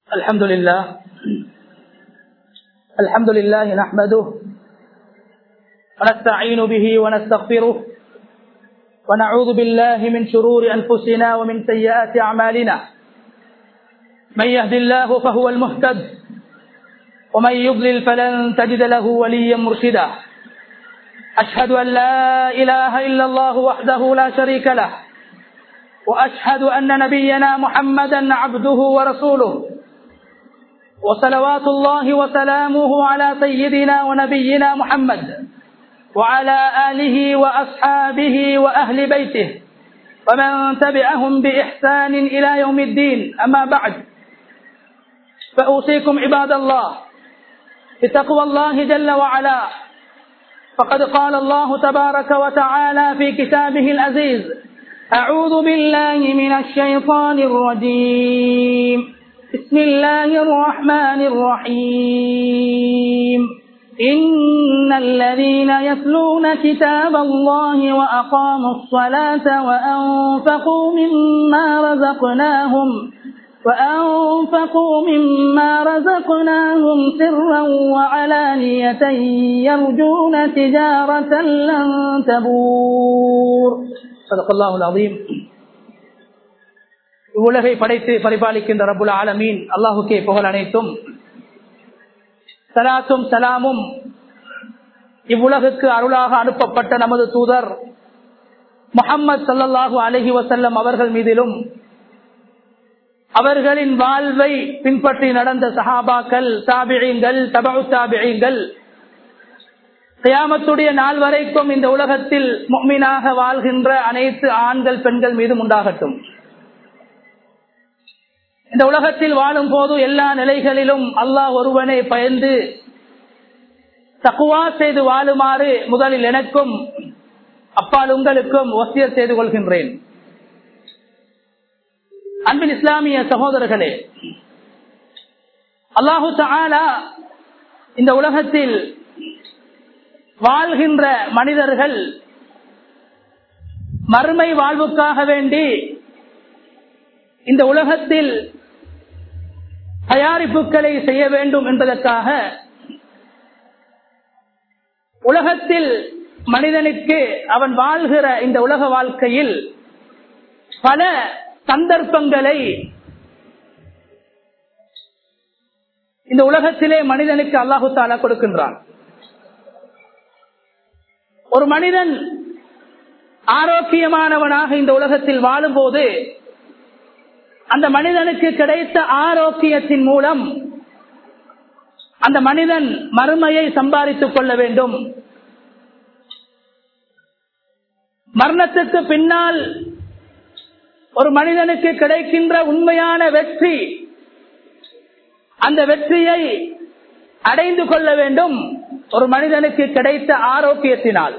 الحمد لله نحمده ونستعين به ونستغفره ونعوذ بالله من شرور أنفسنا ومن سيئات أعمالنا. من يهد الله فهو المهتد ومن يضلل فلن تجد له وليا مرشدا. أشهد أن لا إله إلا الله وحده لا شريك له وأشهد أن نبينا محمدا عبده ورسوله وصلوات الله وسلامه على سيدنا ونبينا محمد وعلى آله وأصحابه وأهل بيته ومن تبعهم بإحسان إلى يوم الدين. أما بعد، فأوصيكم عباد الله بتقوى الله جل وعلا، فقد قال الله تبارك وتعالى في كتابه العزيز: أعوذ بالله من الشيطان الرجيم، بسم الله الرحمن الرحيم. إن الذين يتلون كتاب الله وأقاموا الصلاة وأنفقوا مما رزقناهم سرا وعلانية يرجون تجارة لن تبور. صدق الله العظيم. உலகை படைத்து பரிபாலிக்கின்ற ரப்புல் ஆலமீன் அல்லாஹுக்கே புகழ் அனைத்தும். சலாத்தும் சலாமும் இவ்வுலகுக்கு அருளாக அனுப்பப்பட்ட நமது தூதர் முஹம்மது ஸல்லல்லாஹு அலைஹி வஸல்லம் அவர்கள் மீதிலும், அவர்களின் வாழ்வை பின்பற்றி நடந்த சஹாபாக்கள், தாபிஈன்கள், தபஉ தாபிஈன்கள், கியாமத்துடைய நாள் வரைக்கும் இந்த உலகத்தில் முஃமினாக வாழ்கின்ற அனைத்து ஆண்கள் பெண்கள் மீதும் உண்டாகட்டும். இந்த உலகத்தில் வாழும் போது எல்லா நிலைகளிலும் அல்லாஹ் ஒருவனை பயந்து தக்வா செய்து வாழுமாறு முதலில் எனக்கும் அப்பால் உங்களுக்கும் வசியத் செய்து கொள்கின்றேன். அன்பின் இஸ்லாமிய சகோதரர்களே, அல்லாஹு தஆலா இந்த உலகத்தில் வாழ்கின்ற மனிதர்கள் மறுமை வாழ்வுக்காக வேண்டி இந்த உலகத்தில் தயாரிப்புகளை செய்ய வேண்டும் என்பதற்காக உலகத்தில் மனிதனுக்கு அவன் வாழ்கிற இந்த உலக வாழ்க்கையில் பல சந்தர்ப்பங்களை இந்த உலகத்திலே மனிதனுக்கு அல்லாஹு தஆலா கொடுக்கின்றான். ஒரு மனிதன் ஆரோக்கியமானவனாக இந்த உலகத்தில் வாழும் போது அந்த மனிதனுக்கு கிடைத்த ஆரோக்கியத்தின் மூலம் அந்த மனிதன் மறுமையை சம்பாதித்துக் கொள்ள வேண்டும். மரணத்துக்கு பின்னால் ஒரு மனிதனுக்கு கிடைக்கின்ற உண்மையான வெற்றி, அந்த வெற்றியை அடைந்து கொள்ள வேண்டும் ஒரு மனிதனுக்கு கிடைத்த ஆரோக்கியத்தினால்.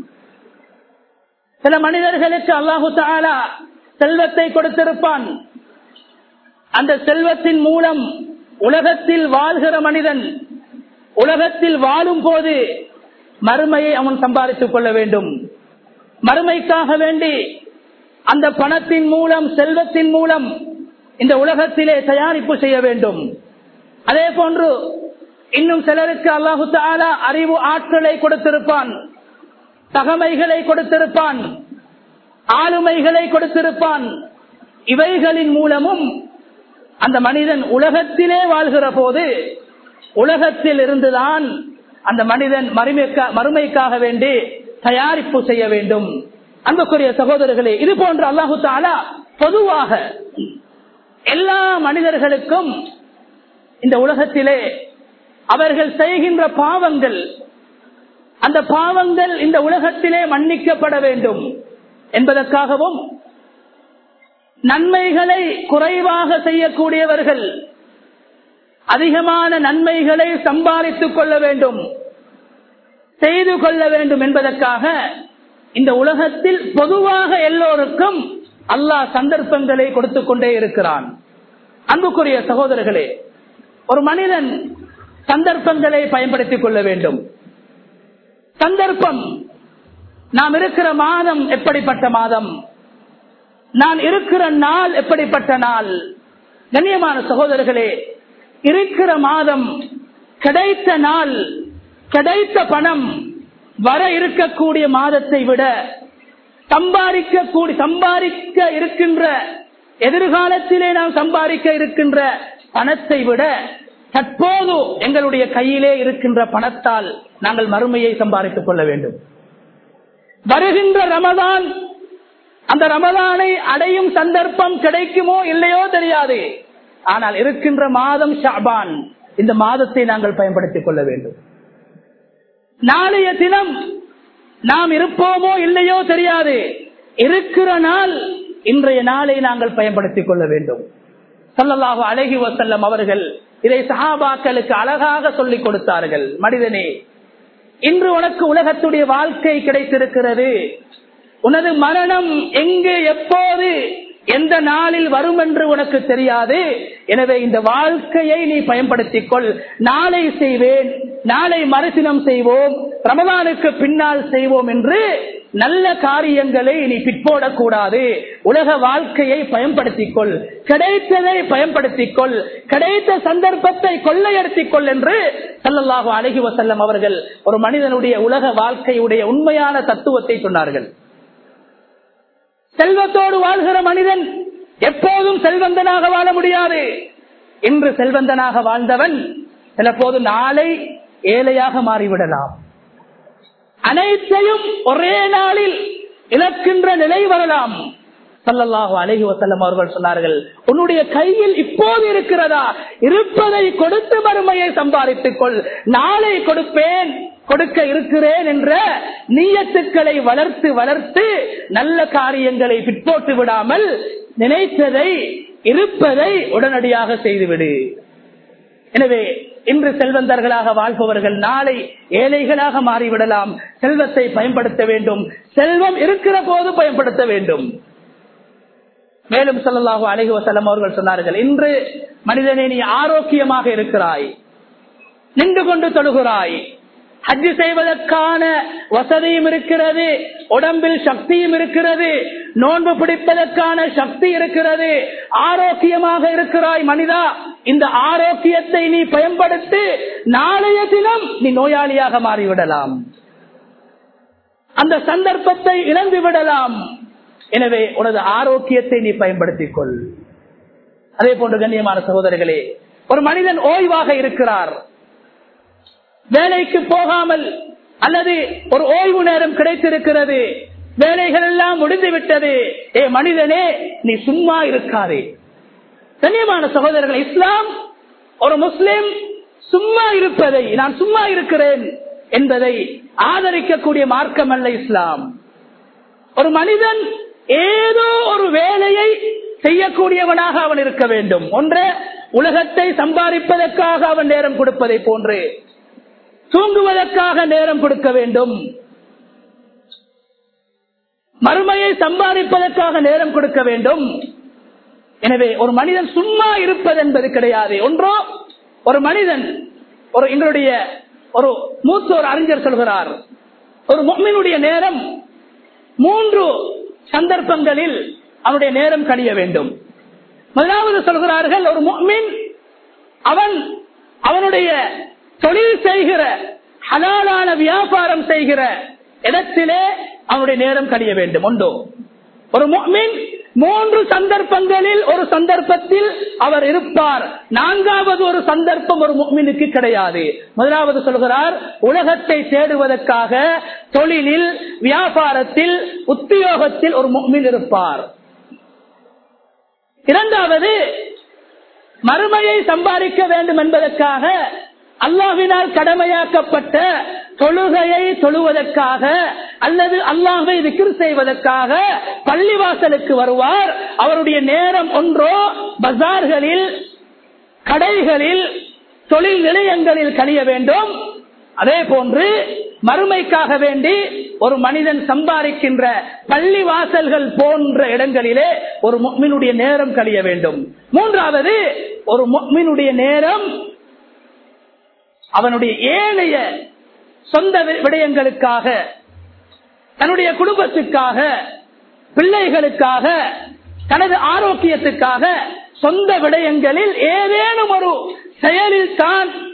சில மனிதர்களுக்கு அல்லாஹு தஆலா செல்வத்தை கொடுத்திருப்பான். அந்த செல்வத்தின் மூலம் உலகத்தில் வாழ்கிற மனிதன் உலகத்தில் வாழும் போது மறுமையை அவன் சம்பாதித்துக் கொள்ள வேண்டும். மறுமைக்காக வேண்டி அந்த பணத்தின் மூலம், செல்வத்தின் மூலம் இந்த உலகத்திலே தயாரிப்பு செய்ய வேண்டும். அதே போன்று இன்னும் சிலருக்கு அல்லாஹு தஆலா அறிவு ஆற்றலை கொடுத்திருப்பான், தகமைகளை கொடுத்திருப்பான், ஆளுமைகளை கொடுத்திருப்பான். இவைகளின் மூலமும் அந்த மனிதன் உலகத்திலே வாழ்கிற போது உலகத்தில் இருந்துதான் அந்த மனிதன் மறுமைக்காக வேண்டி தயாரிப்பு செய்ய வேண்டும். அன்புக்குரிய சகோதரர்களே, இது போன்று அல்லாஹு தஆலா பொதுவாக எல்லா மனிதர்களுக்கும் இந்த உலகத்திலே அவர்கள் செய்கின்ற பாவங்கள், அந்த பாவங்கள் இந்த உலகத்திலே மன்னிக்கப்பட வேண்டும் என்பதற்காகவும், நன்மைகளை குறைவாக செய்யக்கூடியவர்கள் அதிகமான நன்மைகளை சம்பாதித்துக் கொள்ள வேண்டும், செய்து கொள்ள வேண்டும் என்பதற்காக இந்த உலகத்தில் பொதுவாக எல்லோருக்கும் அல்லாஹ் சந்தர்ப்பங்களை கொடுத்துக் கொண்டே இருக்கிறான். அன்புக்குரிய சகோதரர்களே, ஒரு மனிதன் சந்தர்ப்பங்களை பயன்படுத்திக் கொள்ள வேண்டும். சந்தர்ப்பம், நாம் இருக்கிற மாதம் எப்படிப்பட்ட மாதம், நான் இருக்கிற நாள் எப்படிப்பட்ட நாள். கண்ணியமான சகோதரர்களே, இருக்கிற மாதம், கிடைத்த நாள், கிடைத்த பணம் வர இருக்கக்கூடிய மாதத்தை விட சம்பாதிக்க இருக்கின்ற எதிர்காலத்திலே நாம் சம்பாதிக்க இருக்கின்ற பணத்தை விட தற்போது எங்களுடைய கையிலே இருக்கின்ற பணத்தால் நாங்கள் மறுமையை சம்பாதித்துக் கொள்ள வேண்டும். வருகின்ற ரமதான், அந்த ரமதானை அடையும் சந்தர்ப்பம் கிடைக்குமோ இல்லையோ தெரியாது. ஆனால் இருக்கின்ற மாதம் ஷஅபான், இந்த மாதத்தை நாங்கள் பயன்படுத்திக் கொள்ள வேண்டும். நாளைய தினம் நாம் இருப்போமோ இல்லையோ தெரியாது. இருக்கிற நாள், இன்றைய நாளை நாங்கள் பயன்படுத்திக் கொள்ள வேண்டும். ஸல்லல்லாஹு அலைஹி வஸல்லம் அவர்கள் இதை சஹாபாக்களுக்கு அழகாக சொல்லிக் கொடுத்தார்கள். மனிதனே, இன்று உனக்கு உலகத்துடைய வாழ்க்கை கிடைத்திருக்கிறது. உனது மரணம் எங்கே, எப்போது, எந்த நாளில் வரும் என்று உனக்கு தெரியாது. எனவே இந்த வாழ்க்கையை நீ பயன்படுத்திக் கொள். நாளை செய்வேன், நாளை மறுதினம் செய்வோம், ரமதானுக்கு பின்னால் செய்வோம் என்று நல்ல காரியங்களை நீ பிற்போடக்கூடாது. உலக வாழ்க்கையை பயன்படுத்திக் கொள், கிடைத்ததை பயன்படுத்திக் கொள், கிடைத்த சந்தர்ப்பத்தை கொள்ளையடித்துக் கொள் என்று ஸல்லல்லாஹு அலைஹி வஸல்லம் அவர்கள் ஒரு மனிதனுடைய உலக வாழ்க்கையுடைய உண்மையான தத்துவத்தை சொன்னார்கள். செல்வத்தோடு வாழ்கிற மனிதன் எப்போதும் செல்வந்தனாக வாழ முடியாது. இன்று செல்வந்தனாக வாழ்ந்தவன் சில போது நாளை ஏழையாக மாறிவிடலாம். அனைத்தையும் ஒரே நாளில் இழக்கின்ற நிலை வரலாம். ஸல்லல்லாஹு அலைஹி வஸல்லம் அவர்கள் சொன்னார்கள், உன்னுடைய கையில் இப்போது இருக்கிறதா, இருப்பதை கொடுத்து மறுமையை சம்பாதித்துக் கொள். நாளை கொடுப்பேன், கொடுக்க இருக்கிறேன் என்ற நியத்துக்களை வளர்த்து வளர்த்து நல்ல காரியங்களை பிற்போட்டு விடாமல் நினைத்ததை, இருப்பதை உடனடியாக செய்துவிடு. எனவே இன்று செல்வந்தர்களாக வாழ்பவர்கள் நாளை ஏழைகளாக மாறிவிடலாம். செல்வத்தை பயன்படுத்த வேண்டும், செல்வம் இருக்கிற போது பயன்படுத்த வேண்டும். மேலும் ஸல்லல்லாஹு அலைஹி வஸல்லம் அவர்கள் சொன்னார்கள், இன்று மனிதனே நீ ஆரோக்கியமாக இருக்கிறாய், நின்று கொண்டு தொழுகிறாய், ஹஜ் செய்வதற்கான வசதியும் இருக்கிறது, உடம்பில் சக்தியும் இருக்கிறது, நோன்பு பிடிப்பதற்கான சக்தி இருக்கிறது, ஆரோக்கியமாக இருக்கிறாய் மனிதா. இந்த ஆரோக்கியத்தை நீ பயன்படுத்தி நாளைய தினம் நீ நோயாளியாக மாறிவிடலாம், அந்த சந்தர்ப்பத்தை இழந்து விடலாம். எனவே உனது ஆரோக்கியத்தை நீ பயன்படுத்திக் கொள். அதே போன்று கண்ணியமான சகோதரர்களே, ஒரு மனிதன் ஓய்வாக இருக்கிறார், வேலைக்கு போகாமல், அல்லது ஒரு ஓய்வு நேரம் கிடைத்திருக்கிறது, வேலைகள் எல்லாம் முடிந்து விட்டது. மனிதனே, நீ சும்மா இருக்காதே. கண்ணியமான சகோதரர்கள், இஸ்லாம் ஒரு முஸ்லிம் சும்மா இருப்பதை, நான் சும்மா இருக்கிறேன் என்பதை ஆதரிக்கக்கூடிய மார்க்கம் அல்ல இஸ்லாம். ஒரு மனிதன் ஏதோ ஒரு வேலையை செய்யக்கூடியவனாக அவன் இருக்க வேண்டும். ஒன்று, உலகத்தை சம்பாதிப்பதற்காக அவன் நேரம் கொடுப்பதை போன்று தூங்குவதற்காக நேரம் கொடுக்க வேண்டும், மறுமையை சம்பாதிப்பதற்காக நேரம் கொடுக்க வேண்டும். எனவே ஒரு மனிதன் சும்மா இருப்பது என்பது கிடையாது. ஒன்றோ, ஒரு மனிதன், எங்களுடைய ஒரு மூத்த ஒரு அறிஞர் சொல்கிறார், ஒரு முஃமினுடைய நேரம் 3 சந்தர்ப்பங்களில் அவனுடைய நேரம் கழிய வேண்டும். முதலாவது சொல்கிறார்கள், ஒரு முஃமின் அவனுடைய தொழில் செய்கிற, ஹலாலான வியாபாரம் செய்கிற இடத்திலே அவனுடைய நேரம் கழிய வேண்டும். ஒன்றோ, ஒரு முஃமின் 3 சந்தர்ப்பங்களில் ஒரு சந்தர்ப்பத்தில் அவர் இருப்பார். 4வது ஒரு சந்தர்ப்பம் ஒரு முஃமினுக்கு கிடையாது. முதலாவது சொல்கிறார், உலகத்தை தேடுவதற்காக தொழிலில், வியாபாரத்தில், உத்தியோகத்தில் ஒரு முஃமின் இருப்பார். இரண்டாவது, மறுமையை சம்பாதிக்க வேண்டும் என்பதற்காக அல்லாஹ்வினால் கடமையாக்கப்பட்ட தொழுகையை தொழுவதற்காக அல்லது அல்லாஹ்வை திக்ர் செய்வதற்காக பள்ளிவாசலுக்கு வருவார். அவருடைய நேரம் ஒன்றோ பஜார்களில், கடைகளில், தொழில் நிலையங்களில் கழிய வேண்டும். அதே போன்று மறுமைக்காக வேண்டி ஒரு மனிதன் சம்பாதிக்கின்ற பள்ளிவாசல்கள் போன்ற இடங்களிலே ஒரு முஃமினுடைய நேரம் கழிய வேண்டும். மூன்றாவது, ஒரு முஃமினுடைய நேரம் அவனுடைய ஏனைய சொந்த விடயங்களுக்காக, தன்னுடைய குடும்பத்துக்காக, பிள்ளைகளுக்காக, தனது ஆரோக்கியத்துக்காக, சொந்த விடயங்களில் ஏதேனும் ஒரு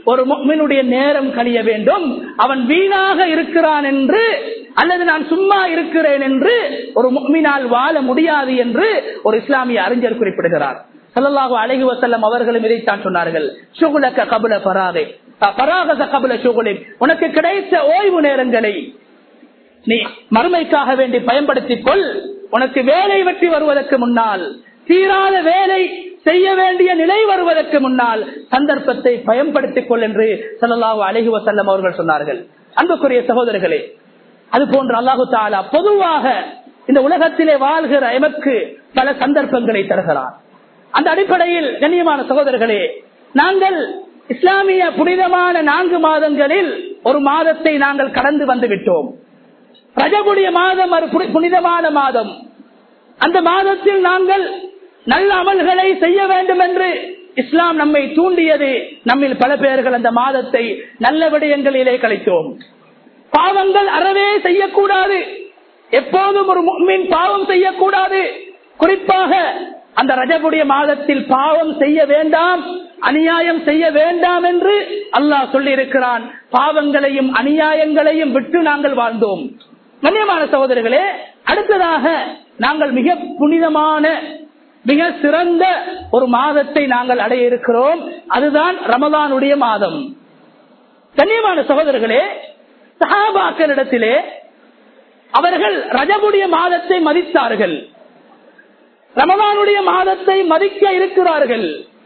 ஒரு முஃமினுடைய நேரம் கழிய வேண்டும். அவன் வீணாக இருக்கிறான் என்று அல்லது நான் சும்மா இருக்கிறேன் என்று ஒரு முஃமினால் வாழ முடியாது என்று ஒரு இஸ்லாமிய அறிஞர் குறிப்பிடுகிறார். ஸல்லல்லாஹு அலைஹி வஸல்லம் அவர்களும் இதைத்தான் சொன்னார்கள். ஷுகுலக கப்ல ஃபராகி ஃபராகக கப்ல ஷுகுலி, உனக்கு கிடைத்த ஓய்வு நேரங்களை நீ மறுமைக்காக வேண்டி பயன்படுத்திக் கொள். உனக்கு வேலை வெற்றி வருவதற்கு முன்னால், தீராத வேலை செய்ய வேண்டிய நிலை வருவதற்கு முன்னால் சந்தர்ப்பத்தை பயன்படுத்திக் கொள் என்று ஸல்லல்லாஹு அலைஹி வஸல்லம் அவர்கள் சொன்னார்கள். அன்புக்குரிய சகோதரர்களே, அது போன்று அல்லாஹு தஆலா பொதுவாக இந்த உலகத்திலே வாழ்கிற எமக்கு பல சந்தர்ப்பங்களை தருகிறார். அந்த அடிப்படையில் கண்ணியமான சகோதரர்களே, நாங்கள் இஸ்லாமிய புனிதமான 4 மாதங்களில் ஒரு மாதத்தை நாங்கள் கடந்து வந்து விட்டோம். ரஜபுடைய மாதம் ஒரு புனிதமான மாதம். அந்த மாதத்தில் நாங்கள் நல்ல அமல்களை செய்ய வேண்டும் என்று இஸ்லாம் நம்மை தூண்டியது. நம்மில் பல பேர்கள் அந்த மாதத்தை நல்ல விடயங்களிலே கழித்தோம். பாவங்கள் அறவே செய்யக்கூடாது. எப்போதும் ஒரு முஃமின் பாவம் செய்யக்கூடாது. குறிப்பாக அந்த ரஜபுடைய மாதத்தில் பாவம் செய்ய வேண்டாம், அநியாயம் செய்ய வேண்டாம் என்று அல்லாஹ் சொல்லி இருக்கிறான். பாவங்களையும் அநியாயங்களையும் விட்டு நாங்கள் வாழ்ந்தோம். கண்ணியமான சகோதரர்களே, அடுத்ததாக நாங்கள் மிக புனிதமான மிக சிறந்த ஒரு மாதத்தை நாங்கள் அடைய இருக்கிறோம். அதுதான் ரமலானுடைய மாதம். கண்ணியமான சகோதரர்களே, சஹாபாக்களிடத்திலே அவர்கள் ரஜபுடைய மாதத்தை மதித்தார்கள், ரமலானுடைய மாதத்தை மதிக்க இருக்கிறார்கள்.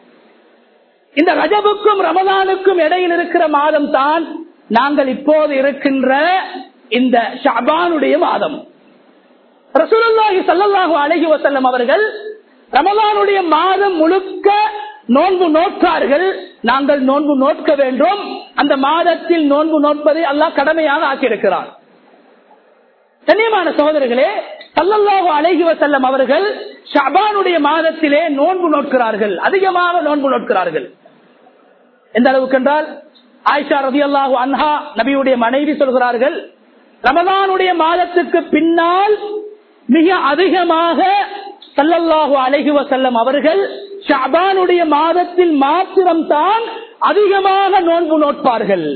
இந்த ரஜபுக்கும் ரமலானுக்கும் இடையில் இருக்கிற மாதம் தான் நாங்கள் இப்போது இருக்கின்ற இந்த ஷஅபானுடைய மாதம். ரசூலுல்லாஹி ஸல்லல்லாஹு அலைஹி வஸல்லம் அவர்கள் ரமலானுடைய மாதம் முழுக்க நோன்பு நோக்கார்கள். நாங்கள் நோன்பு நோக்க வேண்டும். அந்த மாதத்தில் நோன்பு நோட்பதை அல்லாஹ் கடமையாக ஆக்கியிருக்கிறார். கண்ணியமான சகோதரர்களே, ஸல்லல்லாஹு அலைஹி வஸல்லம் அவர்கள் ஷஅபானுடைய மாதத்திலே நோன்பு நோக்கிறார்கள், அதிகமாக நோன்பு நோக்கிறார்கள். எந்த அளவுக்கு என்றால், ஆயிஷா ரலியல்லாஹு அன்ஹா நபியுடைய மனைவி சொல்கிறார்கள், ரமலானுடைய மாதத்துக்கு பின்னால் மிக அதிகமாக ஸல்லல்லாஹு அலைஹி வஸல்லம் அவர்கள் ஷஅபானுடைய மாதத்தில் மாத்திரம்தான் அதிகமாக நோன்பு நோட்பார்கள்.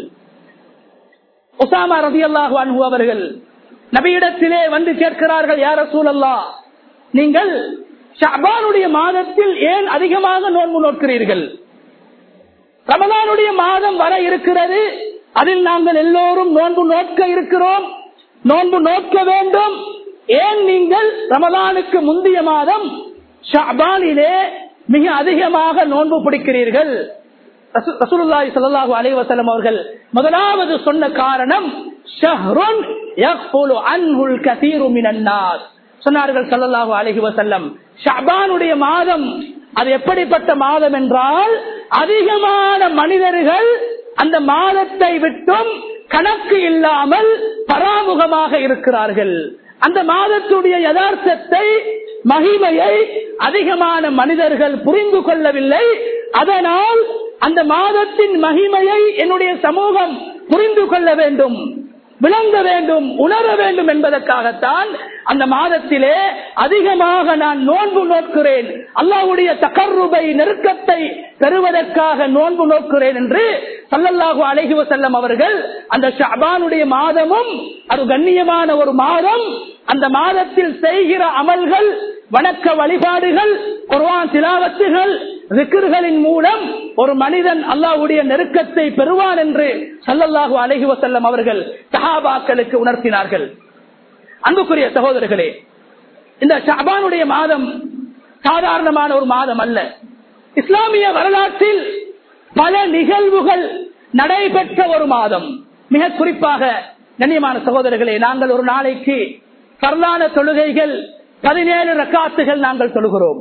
உஸாமா ரலியல்லாஹு அன்ஹு அவர்கள் நபியிடத்திலே வந்து கேட்கிறார்கள், யா ரசூலல்லாஹ், நீங்கள் ஷஅபானுடைய மாதத்தில் ஏன் அதிகமாக நோன்பு நோக்கிறீர்கள்? ரமலானுடைய மாதம் வர இருக்கிறது, அதில் நாங்கள் எல்லோரும் நோன்பு நோக்க இருக்கிறோம், நோன்பு நோக்க வேண்டும். ஏன் நீங்கள் ரமலானுக்கு முந்தைய மாதம் ஷஅபானிலே மிக அதிகமாக நோன்பு பிடிக்கிறீர்கள்? ரசூலுல்லாஹி ஸல்லல்லாஹு அலைஹி வஸல்லம் அவர்கள் முதலாவது சொன்ன காரணம், ஷஹ்ருன் யக்ஃபுலு அன்ஹுல் கஸீரு மினன் நாஸ் சொன்னார்கள் ஸல்லல்லாஹு அலைஹி வஸல்லம். ஷஅபானுடைய மாதம் அது எப்படிப்பட்ட மாதம் என்றால், அதிகமான மனிதர்கள் அந்த மாதத்தை விட்டும் கணக்கு இல்லாமல் பராமுகமாக இருக்கிறார்கள். அந்த மாதத்துடைய யதார்த்தத்தை, மகிமையை அதிகமான மனிதர்கள் புரிந்து கொள்ளவில்லை. அதனால் அந்த மாதத்தின் மகிமையை என்னுடைய சமூகம் புரிந்து கொள்ள வேண்டும், விளங்க வேண்டும், உணர வேண்டும் என்பதற்காகத்தான் அந்த மாதத்திலே அதிகமாக நான் நோன்பு நோக்கிறேன், அல்லாஹ்வுடைய தகர்ருபை, நெருக்கத்தை பெறுவதற்காக நோன்பு நோக்கிறேன் என்று ஸல்லல்லாஹு அலைஹி வஸல்லம் அவர்கள் அந்த ஷஅபானுடைய மாதமும் அது கண்ணியமான ஒரு மாதம். அந்த மாதத்தில் செய்கிற அமல்கள், வணக்க வழிபாடுகள், குர்ஆன் திலாவத்துகள், ஸிக்ர்களின் மூலம் ஒரு மனிதன் அல்லாஹ்வுடைய நெருக்கத்தை பெறுவான் என்று ஸல்லல்லாஹு அலைஹி வஸல்லம் அவர்கள் சஹாபாக்களுக்கு உணர்த்தினார்கள். அன்புக்குரிய சகோதரர்களே, இந்த ஷஅபானுடைய மாதம் சாதாரணமான ஒரு மாதம் அல்ல. இஸ்லாமிய வரலாற்றில் பல நிகழ்வுகள் நடைபெற்ற ஒரு மாதம். மிக குறிப்பாக கண்ணியமான சகோதரர்களே, நாங்கள் ஒரு நாளைக்கு ஃபர்லான தொழுகைகள் 17 ரக்காத்துகள் நாங்கள் தொழுகிறோம்.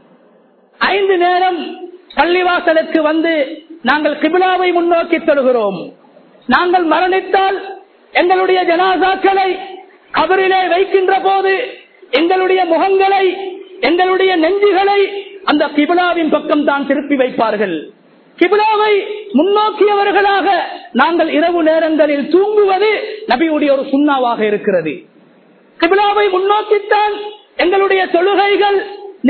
5 நேரம் பள்ளிவாசலுக்கு வந்து நாங்கள் கிப்லாவை முன்னோக்கி தொழுகிறோம். நாங்கள் மரணித்தால் எங்களுடைய ஜனாசாக்களை கபரிலே வைக்கின்ற போது எங்களுடைய முகங்களை, எங்களுடைய நெஞ்சுகளை அந்த கிப்லாவின் பக்கம் தான் திருப்பி வைப்பார்கள். கிப்லாவை முன்னோக்கியவர்களாக நாங்கள் இரவு நேரங்களில் தூங்குவது நபியுடைய ஒரு சுன்னாவாக இருக்கிறது. கிப்லாவை முன்னோக்கித்தான் எங்களுடைய தொழுகைகள்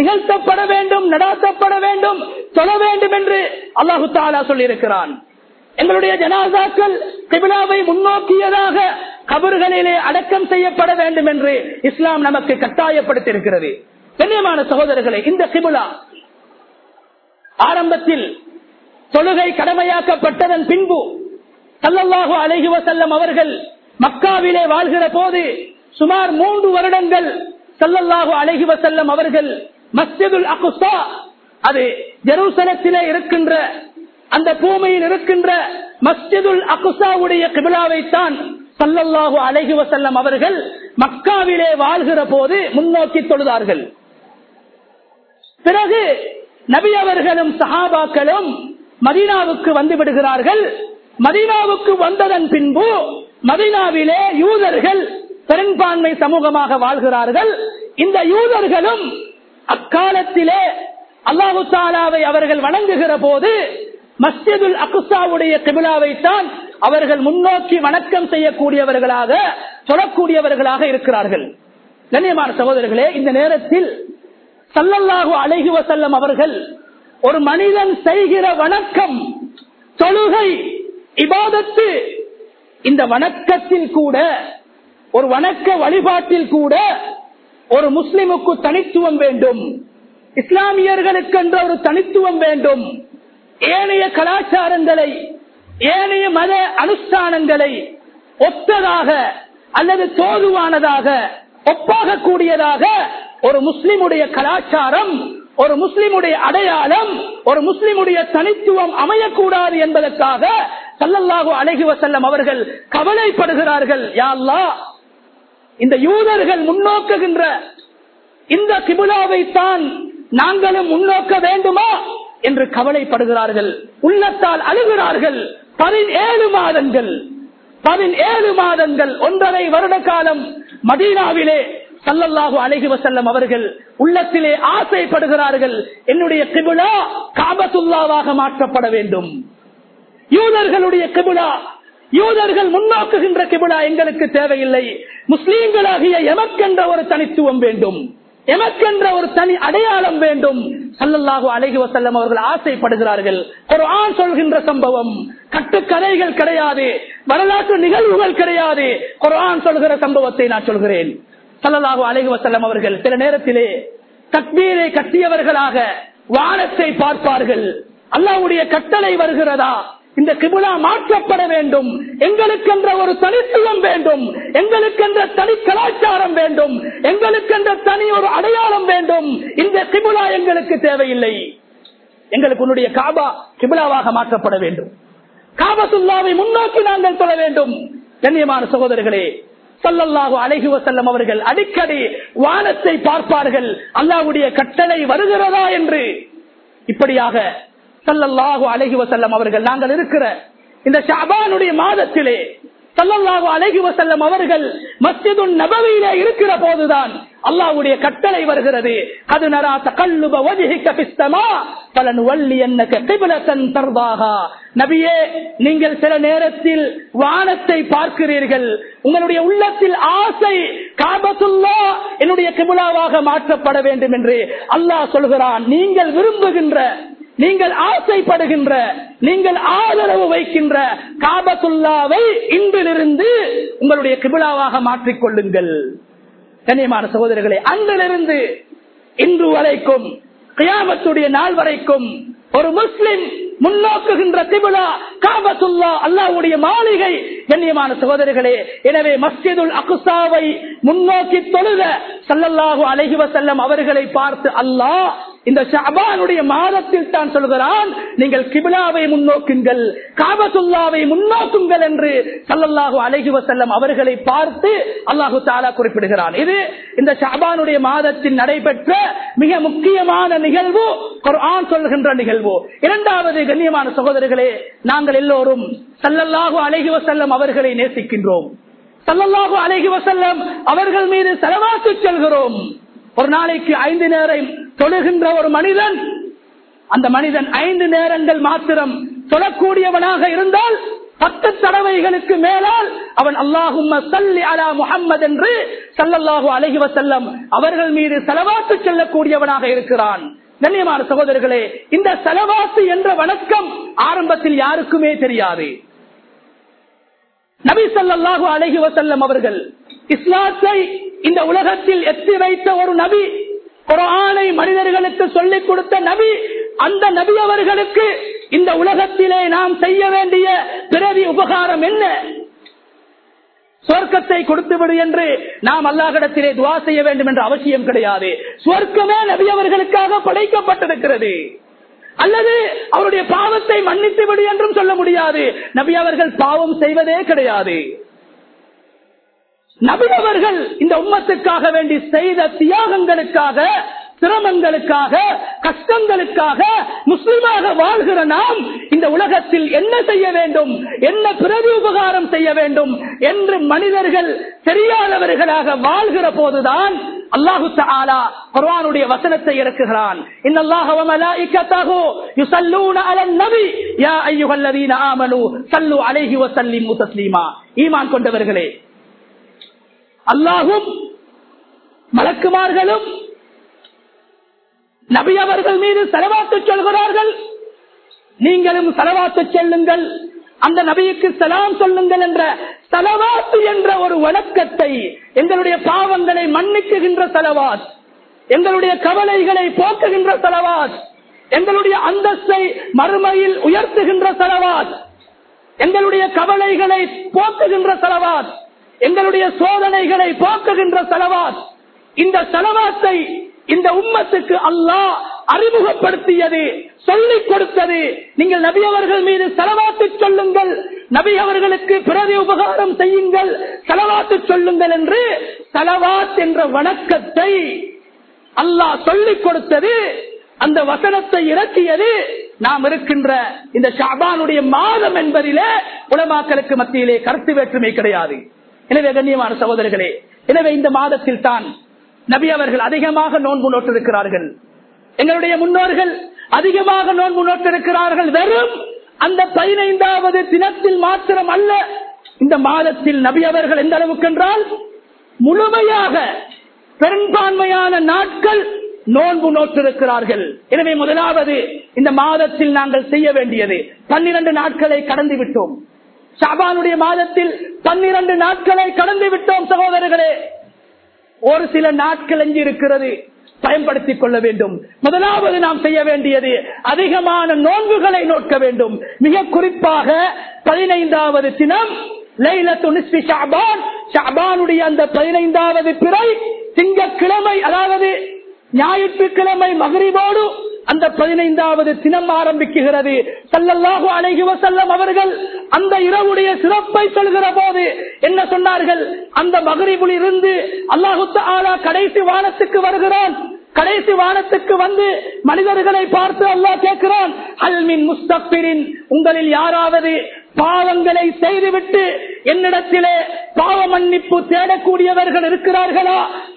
நிகழ்த்தப்பட வேண்டும், நடாத்தப்பட வேண்டும், தொழ வேண்டும் என்று அல்லாஹு தஆலா சொல்லி இருக்கிறான். எங்களுடைய ஜனாசாக்கள் கிபிலாவை முன்னோக்கியதாக கபர்களிலே அடக்கம் செய்யப்பட வேண்டும் என்று இஸ்லாம் நமக்கு கட்டாயப்படுத்தியிருக்கிறது. கண்ணியமான சகோதரர்களே, இந்த கிபிலா ஆரம்பத்தில் தொழுகை கடமையாக்கப்பட்டதன் பின்பு ஸல்லல்லாஹு அலைஹி வஸல்லம் அவர்கள் மக்காவிலே வாழ்கிற போது சுமார் 3 வருடங்கள் ஸல்லல்லாஹு அலைஹி வஸல்லம் அவர்கள் மஸ்ஜிதுல் அக்ஸா, அது ஜெருசலத்திலே இருக்கின்ற அந்த பூமியில் இருக்கின்ற மஸ்ஜிதுல் அக்ஸாவுடைய கிபிலாவை தான் ஸல்லல்லாஹு அலைஹி வஸல்லம் அவர்கள் மக்காவிலே வாழ்கிற போது முன்னோக்கி தொழுதார்கள். பிறகு நபி அவர்களும் சஹாபாக்களும் மதீனாவுக்கு வந்து விடுகிறார்கள். மதீனாவுக்கு வந்ததன் பின்பு மதீனாவிலே யூதர்கள் பெரும்பான்மை சமூகமாக வாழ்கிறார்கள். இந்த யூதர்களும் அக்காலத்திலே அல்லாஹு தஆலாவை அவர்கள் வணங்குகிற போது மஸ்ஜிதுல் அக்ஸாவுடைய கிபிலாவை தான் அவர்கள் முன்னோக்கி வணக்கம் செய்யக்கூடியவர்களாக சொல்லக்கூடியவர்களாக இருக்கிறார்கள். கண்ணியமான சகோதரர்களே, இந்த நேரத்தில் ஸல்லல்லாஹு அலைஹி வஸல்லம் அவர்கள் ஒரு மனிதன் செய்கிற வணக்கம், தொழுகை, இபாதத்து, இந்த வணக்கத்தில் கூட, ஒரு வணக்க வழிபாட்டில் கூட ஒரு முஸ்லிமுக்கு தனித்துவம் வேண்டும், இஸ்லாமியர்களுக்கு என்ற ஒரு தனித்துவம் வேண்டும். ஏனைய கலாச்சாரங்களை, ஏனைய மத அனுஷ்டானங்களை ஒத்ததாக அல்லது தோதுவானதாக, ஒப்பாக கூடியதாக ஒரு முஸ்லிமுடைய கலாச்சாரம், ஒரு முஸ்லிமுடைய அடையாளம், ஒரு முஸ்லிமுடைய தனித்துவம் அமையக்கூடாது என்பதற்காக ஸல்லல்லாஹு அலைஹி வஸல்லம் அவர்கள் கவலைப்படுகிறார்கள். யா அல்லாஹ், இந்த யூதர்கள் முன்னோக்குகின்ற இந்த கிபிலாவை தான் நாங்களும் முன்னோக்க வேண்டுமா என்று கவலைப்படுகிறார்கள். உள்ளத்தால் அழுகிறார்கள். 17 மாதங்கள் 1.5 வருட காலம் மதீனாவிலே ஸல்லல்லாஹு அலைஹி வஸல்லம் அவர்கள் உள்ளத்திலே ஆசைப்படுகிறார்கள், என்னுடைய கிபிலா காபத்துல்லாவாக மாற்றப்பட வேண்டும். யூதர்களுடைய கிபிலா, யூதர்கள் முன்னோக்குகின்ற கிபிலா எங்களுக்கு தேவையில்லை. முஸ்லீம்களாகிய எமக்கென்ற ஒரு தனித்துவம் வேண்டும், எமக்கென்ற ஒரு தனி அடையாளம் வேண்டும். ஸல்லல்லாஹு அலைஹி வஸல்லம் அவர்கள் ஆசைப்படுகிறார்கள். குர்ஆன் சொல்கின்ற சம்பவம், கட்டுக்கதைகள் கிடையாது, வரலாற்று நிகழ்வுகள் கிடையாது. குர்ஆன் சொல்கிற சம்பவத்தை நான் சொல்கிறேன். ஸல்லல்லாஹு அலைஹி வஸல்லம் அவர்கள் சில நேரத்திலே தக்பீரை கட்டியவர்களாக வானத்தை பார்ப்பார்கள். அல்லாஹ்வுடைய கட்டளை வருகிறதா, இந்த கிபிலா மாற்றப்பட வேண்டும், எங்களுக்கென்ற ஒரு தனித்துவம் வேண்டும், எங்களுக்கென்ற தனி கலாச்சாரம் வேண்டும், எங்களுக்கென்ற தனி ஒரு அடையாளம் வேண்டும், இந்த கிபிலா எங்களுக்கு தேவையில்லை, எங்களுக்கு உன்னுடைய காபா கிபிலாவாக மாற்றப்பட வேண்டும், காபத்துல்லாவை முன்னோக்கி நாங்கள் தொழ வேண்டும். கண்ணியமான சகோதரர்களே, ஸல்லல்லாஹு அலைஹி வஸல்லம் அவர்கள் அடிக்கடி வானத்தை பார்ப்பார்கள், அல்லாஹ்வுடைய கட்டளை வருகிறதா என்று. இப்படியாக ஸல்லல்லாஹு அலைஹி வஸல்லம் அவர்கள் நாங்கள் இருக்கிற இந்த ஷஅபானுடைய மாதத்திலே ஸல்லல்லாஹு அலைஹி வஸல்லம் அவர்கள் மஸ்ஜிதுன் நபவியிலே இருக்கிற போதுதான் அல்லாஹ்வுடைய கட்டளை வருகிறது. அது நரா தகல்லுப வஜ்ஹிக ஃபிஸ் ஸமா ஃபலனுவல்லியன்னக கிப்லத்தன் தர்தாஹா. நபியே, நீங்கள் சில நேரத்தில் வானத்தை பார்க்கிறீர்கள், உங்களுடைய உள்ளத்தில் ஆசை காபத்துல்லாஹ் என்னுடைய கிப்லாவாக மாற்றப்பட வேண்டும் என்று அல்லாஹ் சொல்கிறான். நீங்கள் விரும்புகின்ற, நீங்கள் ஆசைப்படுகின்ற, நீங்கள் ஆதரவு வைக்கின்ற காபத்துல்லாவை இன்றிலிருந்து உங்களுடைய கிபிலாவாக மாற்றிக்கொள்ளுங்கள். கண்ணியமான சகோதரர்களே, அன்றிலிருந்து இன்று வரைக்கும், கியாமத்துடைய நாள் வரைக்கும் ஒரு முஸ்லிம் முன்னோக்குகின்ற கிபிலா காபத்துல்லா, அல்லாஹ்வுடைய மாளிகை. கண்ணியமான சகோதரர்களே, எனவே மஸ்ஜிதுல் அக்ஸாவை முன்னோக்கி தொழுத ஸல்லல்லாஹு அலைஹி வஸல்லம் அவர்களை பார்த்து அல்லாஹ் இந்த ஷஅபானுடைய மாதத்தில் தான் சொல்கிறான், நீங்கள் கிபிலாவை முன்னோக்குங்கள், காபத்துல்லாவை முன்னோக்குங்கள் என்று ஸல்லல்லாஹு அலைஹி வஸல்லம் அவர்களை பார்த்து அல்லாஹு தஆலா குறிப்பிடுகிறான். இது இந்த ஷஅபானுடைய மாதத்தில் நடைபெற்ற மிக முக்கியமான நிகழ்வு, குர்ஆன் சொல்கின்ற நிகழ்வு. இரண்டாவது, கண்ணியமான சகோதரர்களே, நாங்கள் எல்லோரும் ஸல்லல்லாஹு அலைஹி வஸல்லம் அவர்களை நேசிக்கின்றோம், ஸல்லல்லாஹு அலைஹி வஸல்லம் அவர்கள் மீது ஸலவாத்து சொல்கிறோம். ஒரு நாளைக்கு 5 நேரம் தொழுகின்ற ஒரு மனிதன், அந்த மனிதன் 5 நேரங்கள் மாத்திரம் தொழக்கூடியவனாக இருந்தால் 10 தடவைகளுக்கு மேலால் அவன் அல்லாஹும்ம ஸல்லி அலா முஹம்மது என்று ஸல்லல்லாஹு அலைஹி வஸல்லம் அவர்கள் மீது ஸலவாத்து சொல்லக்கூடியவனாக இருக்கிறான். கண்ணியமான சகோதரர்களே, இந்த ஸலவாத்து என்ற வணக்கம் ஆரம்பத்தில் யாருக்குமே தெரியாது. நபி ஸல்லல்லாஹு அலைஹி வஸல்லம் அவர்கள் இஸ்லாத்தை இந்த உலகத்தில் எத்தி வைத்த ஒரு நபி, குர்ஆனை மனிதர்களுக்கு சொல்லிக் கொடுத்த நபி, அந்த நபி அவர்களுக்கு இந்த உலகத்திலே நாம் செய்ய வேண்டிய பிறவி உபகாரம் என்ன? சொர்க்கத்தை கொடுத்து விடு என்று நாம் அல்லாஹ்விடத்திலே துஆ செய்ய வேண்டும் என்ற அவசியம் கிடையாது. சொர்க்கமே நபி அவர்களுக்காக படைக்கப்பட்டிருக்கிறது. அல்லது அவருடைய பாவத்தை மன்னித்து விடு என்றும் சொல்ல முடியாது. நபி அவர்கள் பாவம் செய்வதே கிடையாது. நபி அவர்கள் இந்த உம்மத்துக்காக வேண்டி செய்த தியாகங்களுக்காக, சிரமங்களுக்காக, கஷ்டங்களுக்காக முஸ்லிமாக வாழ்கிற நாம் இந்த உலகத்தில் என்ன செய்ய வேண்டும், என்ன பிறவி உபகாரம் செய்ய வேண்டும் என்று மனிதர்கள் தெரியாதவர்களாக வாழ்கிற போதுதான் அல்லாஹு தஆலா குர்ஆனுடைய வசனத்தை இறக்குகிறான். இன்னல்லாஹ வ மலாயிகத்தஹு யுஸல்லூன அலன் நபி யா அய்யுஹல்லதீன ஆமனூ ஸல்லு அலைஹி வ ஸல்லிமு தஸ்லீமா. ஈமான் கொண்டவர்களே, அல்லாஹ்வும் மலக்குமார்களும் நபி அவர்கள் மீது ஸலவாத்து சொல்கிறார்கள். நீங்களும் ஸலவாத்து சொல்லுங்கள், அந்த நபிக்கு சலாம் சொல்லுங்கள் என்ற ஸலவாத்து என்ற ஒரு வணக்கத்தை, எங்களுடைய பாவங்களை மன்னிக்குகின்ற ஸலவாத், எங்களுடைய கவலைகளை போக்குகின்ற ஸலவாத், எங்களுடைய அந்தஸ்தை மறுமையில் உயர்த்துகின்ற ஸலவாத், எங்களுடைய கவலைகளை போக்குகின்ற ஸலவாத், எங்களுடைய சோதனைகளை போக்குகின்ற ஸலவாத், இந்த ஸலவாத்தை இந்த உம்மத்துக்கு அல்லாஹ் அறிமுகப்படுத்தியது, சொல்லிக் கொடுத்தது. நீங்கள் நபி அவர்கள் மீது ஸலவாத்து சொல்லுங்கள், நபி அவர்களுக்கு பிறவி உபகாரம் செய்யுங்கள், ஸலவாத்து சொல்லுங்கள் என்று ஸலவாத் என்ற வணக்கத்தை அல்லாஹ் சொல்லிக் கொடுத்தது. அந்த வசனத்தை இறக்கியது நாம் இருக்கின்ற இந்த ஷஅபானுடைய மாதம் என்பதிலே உலமாக்களுக்கு மத்தியிலே கருத்து வேற்றுமை கிடையாது. எனவே கண்ணியமான சகோதரர்களே, எனவே இந்த மாதத்தில் தான் நபி அவர்கள் அதிகமாக நோன்பு நோட்டிருக்கிறார்கள். எங்களுடைய முன்னோர்கள் அதிகமாக நோன்பு நோட்டிருக்கிறார்கள். வெறும் அந்த 15வது தினத்தில் மாத்திரம் அல்ல, இந்த மாதத்தில் நபி அவர்கள் எந்த அளவுக்கு என்றால் முழுமையாக பெரும்பான்மையான நாட்கள் நோன்பு நோட்டிருக்கிறார்கள். எனவே முதலாவது இந்த மாதத்தில் நாங்கள் செய்ய வேண்டியது, 12 நாட்களை கடந்து விட்டோம். ஷஅபானுடைய மாதத்தில் 12 நாட்களை கடந்து விட்டோம். சகோதரர்களே, ஒரு சில நாட்கள் எஞ்சி இருக்கிறது, பயன்படுத்திக் கொள்ள வேண்டும். முதலாவது நாம் செய்ய வேண்டியது அதிகமான நோன்புகளை நோக்க வேண்டும். மிக குறிப்பாக 15வது தினம் லைலத்து நிஸ்ஃபி ஷஅபான், ஷஅபானுடைய அந்த 15வது பிறை திங்கட்கிழமை, அதாவது ஞாயிற்றுக்கிழமை மக்ரிபோடு அந்த 15வது தினம் ஆரம்பிக்குகிறது. ஸல்லல்லாஹு அலைஹி வஸல்லம் அவர்கள் அந்த இரவுடைய சிறப்பை சொல்கிற போது என்ன சொன்னார்கள்? அந்த மக்ரிபில் இருந்து அல்லாஹு தஆலா கடைசி வானத்துக்கு வருகிறான். கடைசி வானத்துக்கு வந்து மனிதர்களை பார்த்து அல்லாஹ் கேட்கிறான், ஹல் மின் முஸ்தக்பிரின், உங்களில் யாராவது பாவங்களை செய்துவிட்டு என்னிடத்திலே பாவ மன்னிப்பு தேடக்கூடியவர்கள் இருக்கிறார்களா?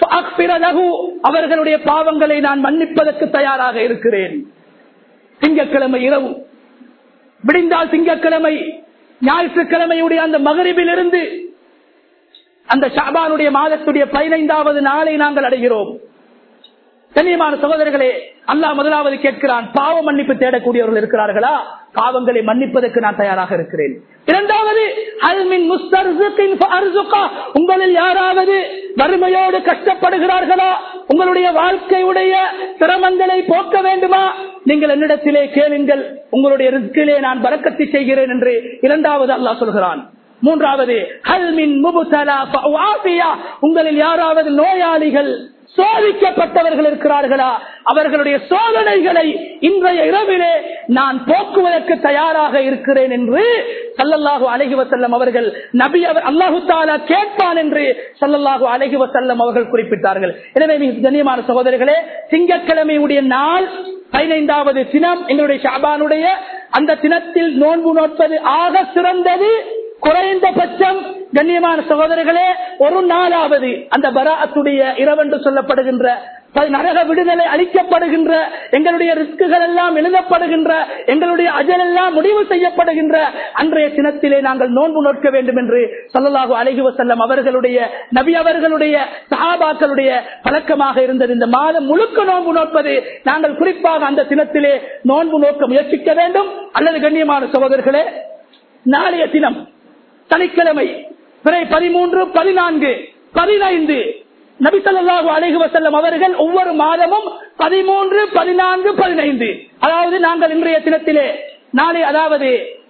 அவர்களுடைய பாவங்களை நான் மன்னிப்பதற்கு தயாராக இருக்கிறேன். திங்கட்கிழமை இரவு விடிந்தால் திங்கட்கிழமை ஞாயிற்றுக்கிழமையுடைய அந்த மகரிபில் இருந்து அந்த ஷஅபானுடைய மாதத்துடைய 15வது நாளை நாங்கள் அடைகிறோம். கண்ணியமான சகோதரர்களே, அல்லாஹ் முதலாவது கேட்கிறான், பாவ மன்னிப்பு தேடக்கூடியவர்கள் இருக்கிறார்களா? பாவங்களை மன்னிப்பதற்கு நான் தயாராக இருக்கிறேன். இரண்டாவது, ஹல் மின் முஸ்தர்ஸிகின் ஃபஅர்ஸுகா, உங்களில் யாராவது வறுமையோடு கஷ்டப்படுகிறார்களா? உங்களுடைய வாழ்க்கையுடைய சிரமங்களை போக்க வேண்டுமா? நீங்கள் என்னிடத்திலே கேளுங்கள், உங்களுடைய ரிஸ்கிலே நான் பரக்கத்து செய்கிறேன் என்று இரண்டாவது அல்லாஹ் சொல்கிறான். மூன்றாவது, ஹல் மின் முப்தலா ஃபஆஃபியா, உங்களில் யாராவது நோயாளிகள் சோதிக்கப்பட்டவர்கள் இருக்கிறார்களா? அவர்களுடைய சோதனைகளை இன்றைய இரவிலே நான் போக்குவதற்கு தயாராக இருக்கிறேன் என்று ஸல்லல்லாஹு அலைஹி வஸல்லம் அவர்கள் நபி அல்லாஹு தஆலா கேட்பான் என்று ஸல்லல்லாஹு அலைஹி வஸல்லம் அவர்கள் குறிப்பிட்டார்கள். எனவே கண்ணியமான சகோதரர்களே, திங்கட்கிழமையுடைய நாள் 15வது தினம் எங்களுடைய ஷஅபானுடைய அந்த தினத்தில் நோன்பு நோட்பது ஆக சிறந்தது. குறைந்தபட்சம் கண்ணியமான சகோதரர்களே, ஒரு நாளாவது அந்த பராஅத்துடைய இரவென்று சொல்லப்படுகின்ற நரக விடுதலை அளிக்கப்படுகின்ற, எங்களுடைய ரிஸ்குகள் எல்லாம் எழுதப்படுகின்ற, எங்களுடைய அஜல் எல்லாம் முடிவு செய்யப்படுகின்ற அன்றைய தினத்திலே நாங்கள் நோன்பு நோக்க வேண்டும் என்று ஸல்லல்லாஹு அலைஹி வஸல்லம் அவர்களுடைய, நபி அவர்களுடைய, சஹாபாக்களுடைய பழக்கமாக இருந்தது. இந்த மாதம் முழுக்க நோன்பு நோட்பது, நாங்கள் குறிப்பாக அந்த தினத்திலே நோன்பு நோக்க முயற்சிக்க வேண்டும். அல்லது கண்ணியமான சகோதரர்களே, நாளைய தினம் சனிக்கிழமை பிறை 13, 14, 15 நபி ஸல்லல்லாஹு அலைஹி வஸல்லம் அவர்கள் ஒவ்வொரு மாதமும் 13, 14, 15, அதாவது நாங்கள் இன்றைய தினத்திலே நாளை, அதாவது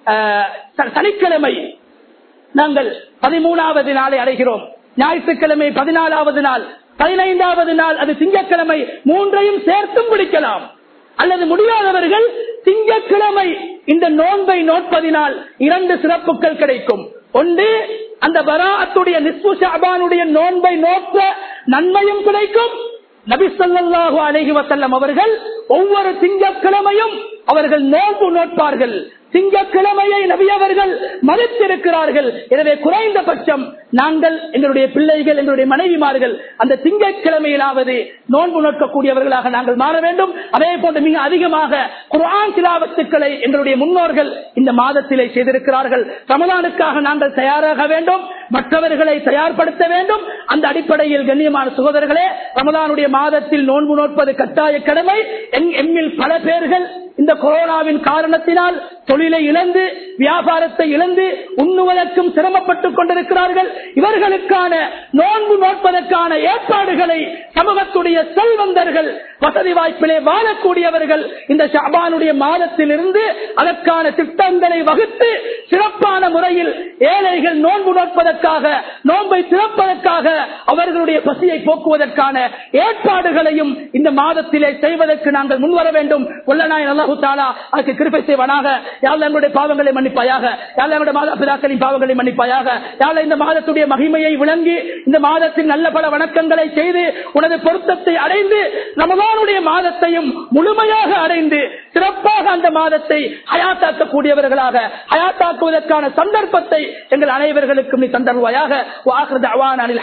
சனிக்கிழமை நாங்கள் 13வது நாளை அடைகிறோம். ஞாயிற்றுக்கிழமை 14வது நாள், 15வது நாள் அது திங்கட்கிழமை, மூன்றையும் சேர்த்தும் பிடிக்கலாம். அல்லது முடியாதவர்கள் திங்கட்கிழமை இந்த நோன்பை நோட்பதினால் 2 சிறப்புகள் கிடைக்கும். ஒன்று, அந்த பராஅத்துடைய நிஸ்பு ஷஅபானுடைய நோன்பை நோக்க நன்மையும் கிடைக்கும். நபி ஸல்லல்லாஹு அலைஹி வஸல்லம் அவர்கள் ஒவ்வொரு திங்கட்கிழமையும் அவர்கள் நோன்பு நோட்பார்கள். திங்கட்கிழமையை நபி அவர்கள் மதித்திருக்கிறார்கள். எனவே குறைந்தபட்சம் நாங்கள், எங்களுடைய பிள்ளைகள், எங்களுடைய மனைவிமார்கள் அந்த திங்கட்கிழமையிலாவது நோன்பு நோக்கக்கூடியவர்களாக நாங்கள் மாற வேண்டும். அதே போன்று மிக அதிகமாக குர்ஆன் திலாவத்துக்களை எங்களுடைய முன்னோர்கள் இந்த மாதத்திலே செய்திருக்கிறார்கள். ரமலானுக்காக நாங்கள் தயாராக வேண்டும், மற்றவர்களை தயார்படுத்த வேண்டும். அந்த அடிப்படையில் கண்ணியமான சகோதரர்களே, ரமலானுடைய மாதத்தில் நோன்பு நோட்பது கட்டாய கடமை. எம்மில் பல பேர்கள் இந்த கொரோனாவின் காரணத்தினால் தொழிலை இழந்து, வியாபாரத்தை இழந்து, உண்ணுவதற்கும் சிரமப்பட்டுக் கொண்டிருக்கிறார்கள். இவர்களுக்கான நோன்பு நோட்பதற்கான ஏற்பாடுகளை சமூகத்துடைய செல்வந்தர்கள், வசதி வாய்ப்பிலே வாழக்கூடியவர்கள் இந்த ஷஅபானுடைய மாதத்தில் இருந்து அதற்கான திட்டங்களை வகுத்து சிறப்பான முறையில் ஏழைகள் நோன்பு நோட்பதற்காக, நோன்பை திறப்பதற்காக, அவர்களுடைய பசியை போக்குவதற்கான ஏற்பாடுகளையும் இந்த மாதத்திலே செய்வதற்கு நாங்கள் முன்வர வேண்டும். வல்லநாயன் அல்லாஹ் தஆலா அதுக்கு கிருபை செய்வானாக. யா அல்லாஹ் எங்களுடைய பாவங்களை மன்னிப்பாயாக. யா அல்லாஹ் எங்களுடைய மாதாபிதாக்களின் பாவங்களை மன்னிப்பாயாக. யா அல்லாஹ் இந்த மாதத்துடைய மகிமையை விளங்கி, இந்த மாதத்தில் நல்ல பல வணக்கங்களை செய்து, உனது பொருத்தத்தை அடைந்து, ரமலானுடைய மாதத்தையும் முழுமையாக அடைந்து சிறப்பாக அந்த மாதத்தை ஹயாத்தாக்கக்கூடியவர்களாக, ஹயாத்தாக்குவதற்கான சந்தர்ப்பத்தை எங்கள் அனைவர்களுக்கும் நீ தந்தருவாயாக.